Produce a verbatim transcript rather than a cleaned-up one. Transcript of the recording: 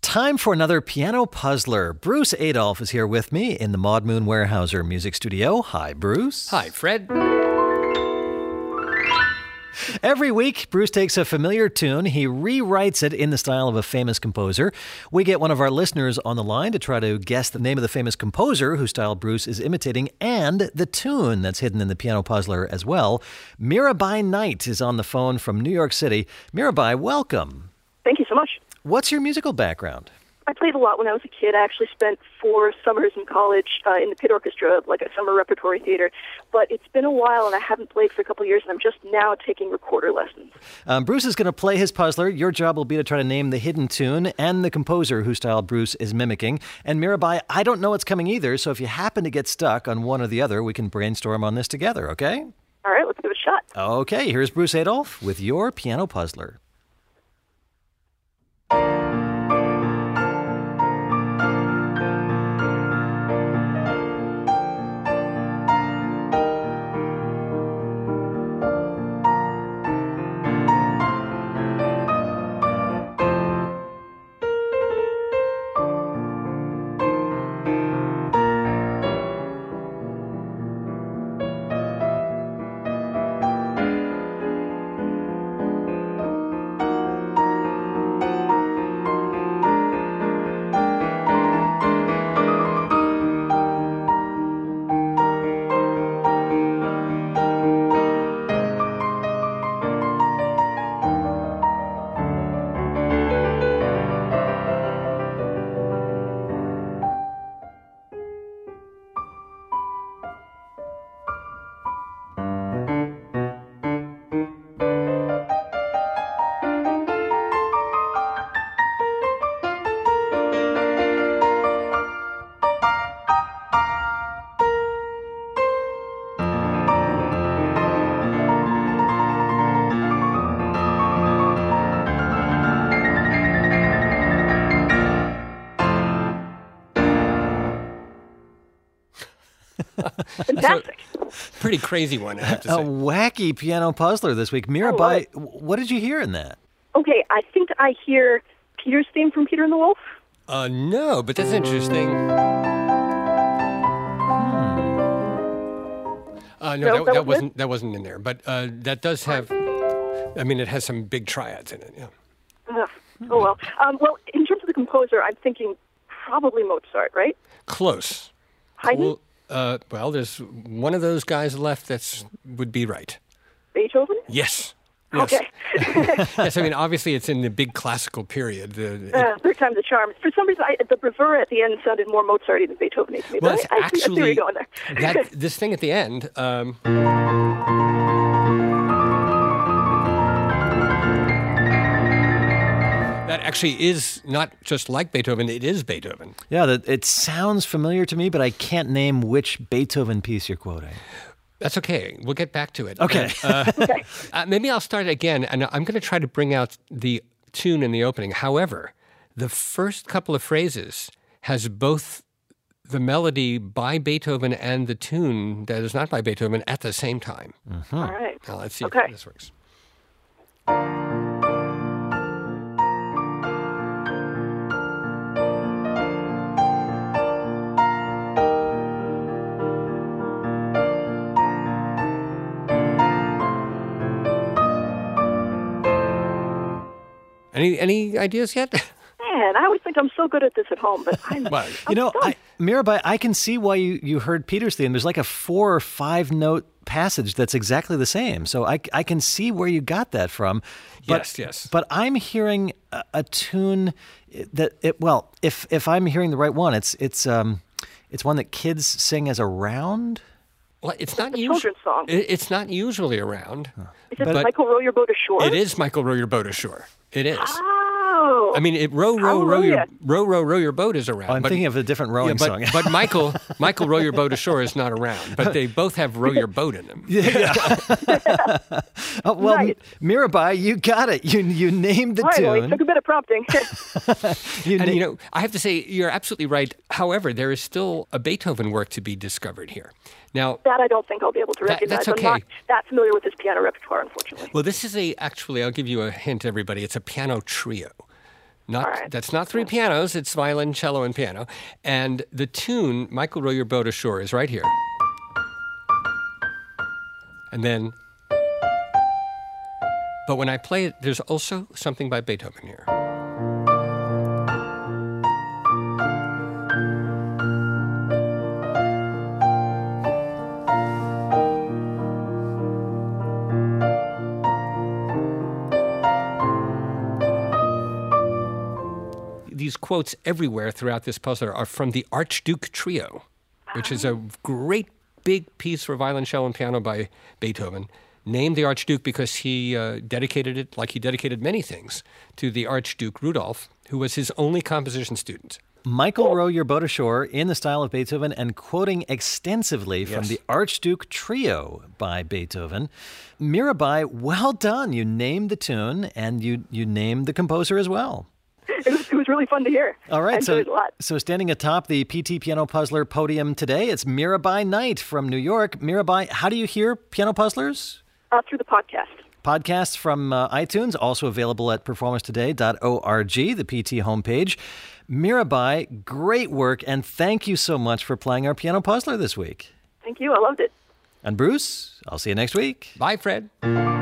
time for another piano puzzler. Bruce Adolphe is here with me in the Maud Moon Weyerhaeuser Music Studio. Hi, Bruce. Hi, Fred. Every week, Bruce takes a familiar tune, he rewrites it in the style of a famous composer. We get one of our listeners on the line to try to guess the name of the famous composer whose style Bruce is imitating and the tune that's hidden in the piano puzzler as well. Mirabai Knight is on the phone from New York City. Mirabai, welcome. Thank you so much. What's your musical background? I played a lot when I was a kid. I actually spent four summers in college uh, in the pit orchestra, like a summer repertory theater. But it's been a while, and I haven't played for a couple of years, and I'm just now taking recorder lessons. Um, Bruce is going to play his puzzler. Your job will be to try to name the hidden tune and the composer whose style Bruce is mimicking. And Mirabai, I don't know what's coming either, so if you happen to get stuck on one or the other, we can brainstorm on this together, okay? All right, let's give it a shot. Okay, here's Bruce Adolphe with your piano puzzler. Fantastic. So, pretty crazy one, I have to A say. wacky piano puzzler this week. love Mirabai, it. what did you hear in that? Okay, I think I hear Peter's theme from Peter and the Wolf. Uh, no, but that's interesting. Uh, no, No, that, that that was wasn't that wasn't in there. But uh, that does have. I mean, it has some big triads in it. Yeah. Ugh. Oh, well. Um, well, in terms of the composer, I'm thinking probably Mozart, right? Close. Haydn? Well, uh, well, there's one of those guys left that's would be right. Beethoven? Yes. Yes. Okay. Yes, I mean, obviously it's in the big classical period. The, Uh, third time's a charm. For some reason, I, the bravura at the end sounded more Mozart-y than Beethoven to me. well, but it's I, I, see- I see where actually you're going there. that this thing at the end. Um, that actually is not just like Beethoven; it is Beethoven. Yeah, that it sounds familiar to me, but I can't name which Beethoven piece you're quoting. That's okay. We'll get back to it. Okay. Uh, Okay. uh, maybe I'll start again, and I'm going to try to bring out the tune in the opening. However, the first couple of phrases has both the melody by Beethoven and the tune that is not by Beethoven at the same time. All right. Now, let's see Okay. if this works. Any any ideas yet? Man, I always think I'm so good at this at home, but I'm, Well, I'm You know, stumped. I, Mirabai, I can see why you, you heard Peter's theme. There's like a four or five note passage that's exactly the same. So I, I can see where you got that from. But, Yes, yes. But I'm hearing a, a tune that, it, well, if if I'm hearing the right one, it's it's um it's one that kids sing as a round. Well, it's not a usually. children's song. It's not usually around. Is it but- Michael Row Your Boat Ashore? It is Michael Row Your Boat Ashore. It is. Oh. I mean, it, row, row, row your, Hallelujah. row, row, row your boat is around. Oh, I'm but, thinking of a different rowing yeah, song. but, but Michael, Michael, row your boat ashore is not around. But they both have row your boat in them. Oh, well, Right. Mirabai, you got it. You you named the Finally, tune. took a bit of prompting. You And na- you know, I have to say, you're absolutely right. However, there is still a Beethoven work to be discovered here. Now, that I don't think I'll be able to That- recognize. that's I'm not okay. that familiar with his piano repertoire, unfortunately. well, this is a actually. I'll give you a hint, everybody. It's a piano trio. Not right. That's not three pianos. It's violin, cello, and piano. And the tune, Michael Row Your Boat Ashore, is right here. And then, but when I play it, there's also something by Beethoven here. These quotes everywhere throughout this puzzle are from the Archduke Trio, which is a great big piece for violin, cello, and piano by Beethoven, named the Archduke because he uh, dedicated it, like he dedicated many things, to the Archduke Rudolph, who was his only composition student. Michael Row Your Boat Ashore in the style of Beethoven and quoting extensively from Yes. the Archduke Trio by Beethoven. Mirabai, well done. You named the tune and you, you named the composer as well. It was, it was really fun to hear. All I right, so enjoyed it a lot. so standing atop the P T Piano Puzzler podium today, it's Mirabai Knight from New York. Mirabai, how do you hear Piano Puzzlers? Uh, through the podcast. Podcasts from uh, iTunes, also available at performance today dot org, the P T homepage. Mirabai, great work, and thank you so much for playing our Piano Puzzler this week. Thank you. I loved it. And Bruce, I'll see you next week. Bye, Fred.